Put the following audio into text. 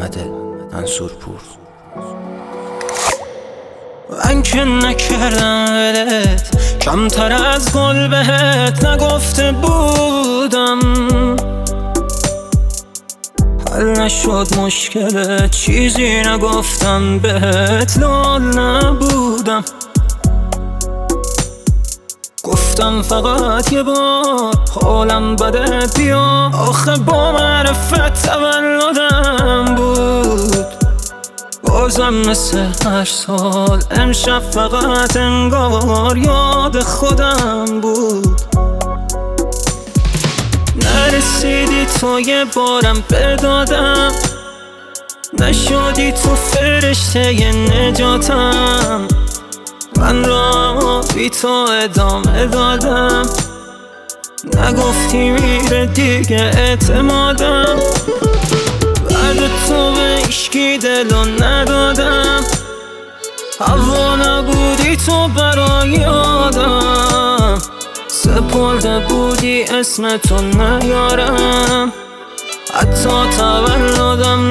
محمد منصورپور. من که نکردم ولت، کمتر از گل بهت نگفته بودم. حل نشد مشکلت، چیزی نگفتم بهت، لال نبودم. گفتم فقط یه بار حالم بده بیا، آخه با معرفت تولدم بود. بازم مثل هر سال امشب فقط انگار یاد خودم بود. نرسیدی تو یه بارم بدادم، نشدی تو فرشته ی نجاتم. من را بی تو ادامه دادم، نگفتی میره دیگه اعتمادم. بعد تو به هیچکی دلو ندادم، هوا نبودی تو برای آدم. سپرده بودی اسم تو نیارم، حتی تولدم